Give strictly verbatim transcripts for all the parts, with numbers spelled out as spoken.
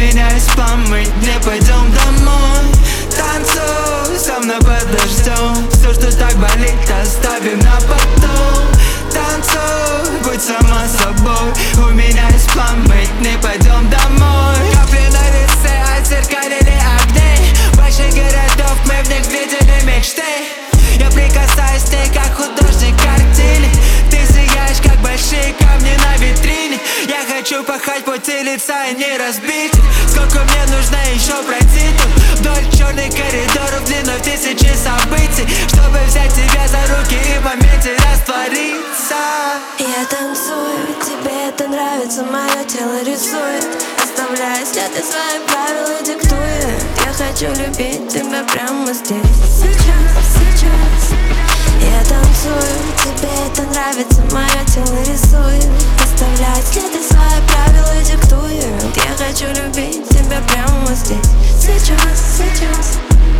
меня есть план, мы не пойдем домой. Танцуй со мной под дождем, все, что так болит, оставим на потом. Танцуй, будь сама собой, у меня есть план, мы не пойдем домой. Капли на лице отзеркалили огни больших городов, мы в них видели мечты. Я прикасаюсь к ней, как художник картины. Ты сияешь, как большие камни на витрине. Я хочу пахать пути лица и не разбить. Сколько мне нужно еще пройти тут вдоль черных коридоров длиной в тысячи событий, чтобы взять тебя за руки и в моменте раствориться. Я танцую, тебе это нравится, мое тело рисует, оставляя след и свои правила диктует. Я хочу любить тебя прямо здесь, сейчас, сейчас. Я танцую, тебе это нравится, мое тело рисует, оставляя след и свои правила диктует. Я хочу любить тебя прямо здесь, сейчас, сейчас.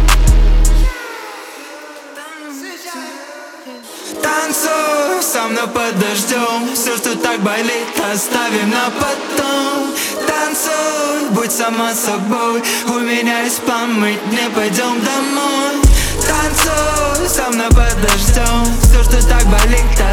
Танцуй со мной под дождем, все, что так болит, оставим на потом. Танцуй, будь сама собой, у меня есть план, мы не пойдем домой. Танцуй со мной под дождем, все, что так болит,